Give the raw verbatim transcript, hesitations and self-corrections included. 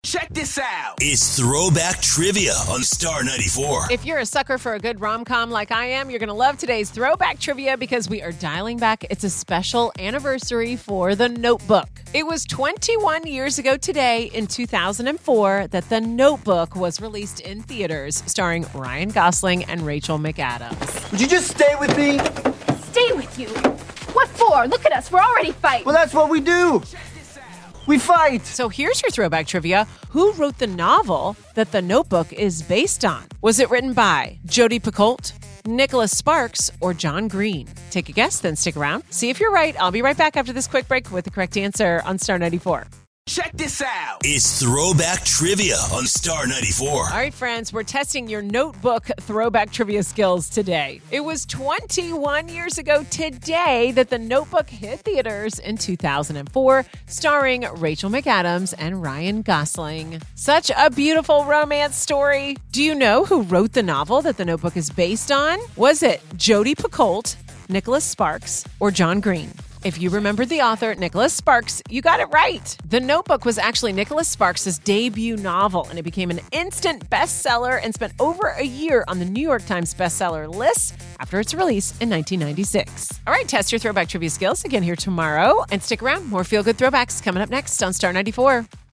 Check this out. It's Throwback Trivia on Star ninety-four. If you're a sucker for a good rom-com like I am, you're going to love today's Throwback Trivia because we are dialing back. It's a special anniversary for The Notebook. It was twenty-one years ago today in two thousand four that The Notebook was released in theaters, starring Ryan Gosling and Rachel McAdams. Would you just stay with me? Stay with you? What for? Look at us. We're already fighting. Well, that's what we do. We fight. So here's your Throwback Trivia. Who wrote the novel that The Notebook is based on? Was it written by Jodi Picoult, Nicholas Sparks, or John Green? Take a guess, then stick around. See if you're right. I'll be right back after this quick break with the correct answer on Star ninety-four. Check this out. It's Throwback Trivia on Star ninety-four. All right, friends, we're testing your Notebook Throwback Trivia skills today. It was twenty-one years ago today that The Notebook hit theaters in two thousand four, starring Rachel McAdams and Ryan Gosling. Such a beautiful romance story. Do you know who wrote the novel that The Notebook is based on? Was it Jodi Picoult, Nicholas Sparks, or John Green? If you remember the author, Nicholas Sparks, you got it right. The Notebook was actually Nicholas Sparks' debut novel, and it became an instant bestseller and spent over a year on the New York Times bestseller list after its release in nineteen ninety-six. All right, test your Throwback Trivia skills again here tomorrow, and stick around. More feel-good throwbacks coming up next on Star ninety-four.